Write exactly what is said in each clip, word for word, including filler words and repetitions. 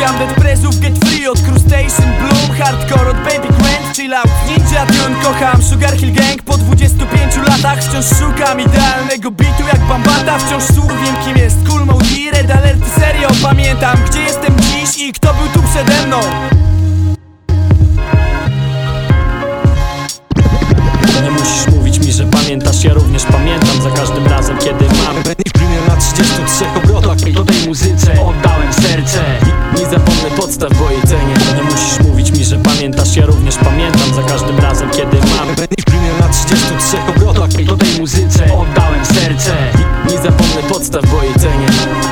Słucham Dead Prezów, Get Free od Crustacean, Bloom, Hardcore od Baby Grand, Chill Out, Ninja Tune. Kocham Sugar Hill Gang po dwudziestu pięciu latach. Wciąż szukam idealnego bitu jak Bambata. Wciąż słuch, wiem kim jest Cool Mode i Red Alerty. Serio pamiętam gdzie jestem dziś i kto był tu przede mną. Nie musisz mówić mi, że pamiętasz, ja również pamiętam. Za każdym razem kiedy mam Junior na trzydziestu trzech obrotach, to tej muzyce oddałem serce. Nie zapomnę podstaw, bo jej cenię. Nie musisz mówić mi, że pamiętasz, ja również pamiętam. Za każdym razem kiedy mam Junior na trzydziestu trzech obrotach, to tej muzyce oddałem serce. Nie zapomnę podstaw, bo jej cenię.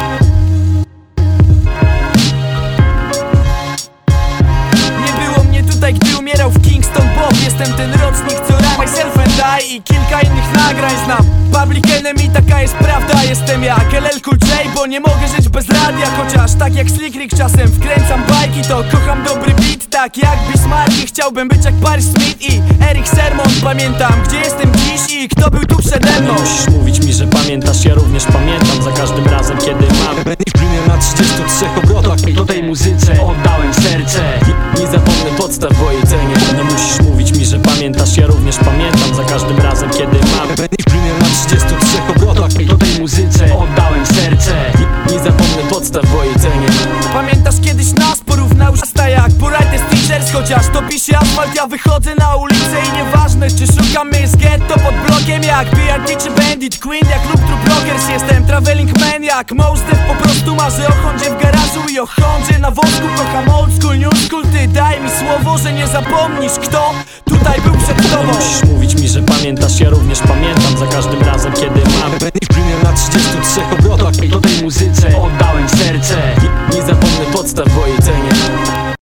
Nie było mnie tutaj, gdy umierał w Kingston Bob. Jestem ten rocznik, co rap Myself and I i kilka innych nagrań znam. Public Enemy, taka jest prawda. Jestem jak L L Cool J, bo nie mogę żyć bez radia. Chociaż tak jak Slick Rick czasem wkręcam bajki, to kocham dobry beat, tak jak Bismarck. I chciałbym być jak Paris Smith i Eric Sermon. Pamiętam gdzie jestem dziś i kto był tu przede mną. Nie musisz mówić mi, że pamiętasz, ja również pamiętam. Za każdym razem kiedy mam Junior na trzydziestu trzech obrotach, to tej muzyce oddałem serce. Nie zapomnę podstaw, bo jej cenię. Nie musisz mówić mi, że pamiętasz, ja również pamiętam. Za każdym razem kiedy mam Junior na trzydziestu trzech obrotach, to tej muzyce oddałem serce. Nie zapomnę podstaw, bo jej cenię. Pamiętasz kiedyś nas porównał szasta jak Porajtes Teachers. Chociaż topi się asfalt, ja wychodzę na ulicę i nieważne czy szukamy z ghetto pod blokiem jak B R T czy Bandit Queen, jak lub True Brokers. Jestem traveling man jak Mos Def. Po prostu marzę o Hondzie w garażu i o Hondzie na wosku. Kocham old school, new school. Ty daj mi słowo, że nie zapomnisz kto tutaj był przed tobą. Nie musisz mówić mi, że pamiętasz, ja również pamiętam. Za każdym razem kiedy mam Junior na trzydziestu trzech obrotach, to tej muzyce oddałem serce. Nie zapomnę podstaw, bo